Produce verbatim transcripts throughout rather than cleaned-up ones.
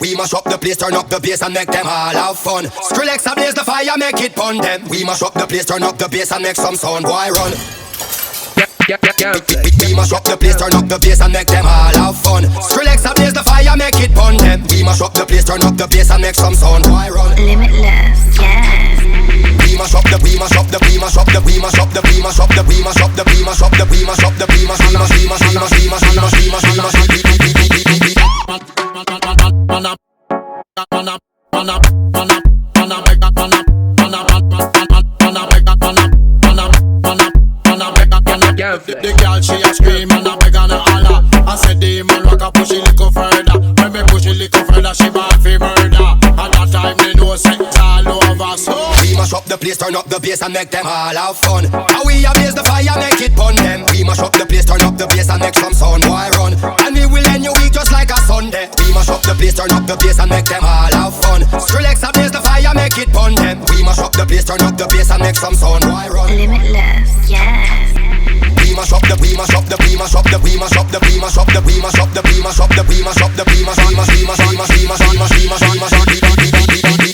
We mash up the place, turn up the bass and make them all have fun. Skrillex ablaze the fire, make it pun them. We mash up the place, turn up the bass and make some sound, boy run. Yeah, yeah, yeah. We mash up the place, turn up the bass and make them all have fun. Skrillex ablaze the fire, make it pun them. We mash up the place, turn up the bass and make some sound, boy run. Limitless, yes. We mash up the, we mash up the, we mash up the, we mash up the, we mash up the, we mash up the, we mash up the, we mash up the, we mash, we mash, we mash, we mash, we mash, we mash, we mash, we mash, we mash, we mash. Man up, man up, man up, man up, man up, man up, man up, man up, man up, man up, man up, man up, man up, man up, man up, man up. The girl she a scream and a beg and a holler. I said the man rock a push it little further. When me push it little further, she bad fi murder. At that time they know sex all over. So we mash up the place, turn up the bass and make them all have fun. How we ablaze the fire, make it pun them. We mash up the place, turn up the bass and make some sound, boy run. And we will end your week just like a Sunday. We mash up the place, turn up the bass and make them all have fun. Skrillex ablaze the fire, make it pun them. We mash up the place, turn up the bass and make some sound, boy run. Limitless, yes. We mash up the, we mash up the, we mash up the, we mash up the, we mash up the, we mash up the, we mash up the, we mash up the, we mash, we mash, we mash, we mash, we mash, we mash, we mash, we mash, we mash, we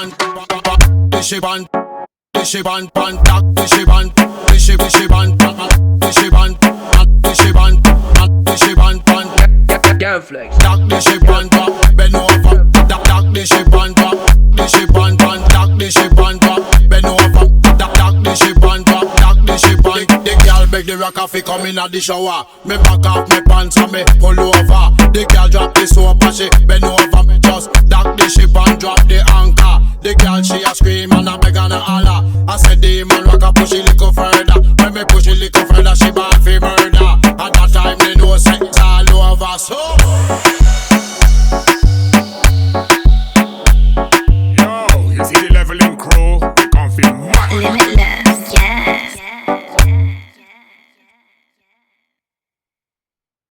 mash. She ban, she ban, ban, tak, she ban, she she ban, she ban, she ban, she ban, ban. Gang flex. Tak, she ban, bend over. Tak, tak, she ban, she ban, ban, tak, she ban, bend over. Tak, tak, she ban, tak, she ban. The girl beg the rock off, come in at the shower. Me back off me pants and me pull over. The girl drop the soap and she bend over. Me just tak the ship and drop the anchor. The girl she a scream and a beg and a holler. I said the man rock a push it little further. When me push it little further, she bad fi murder. At that time they know sex all over. So yo, you see the leveling crew? We come feel mad.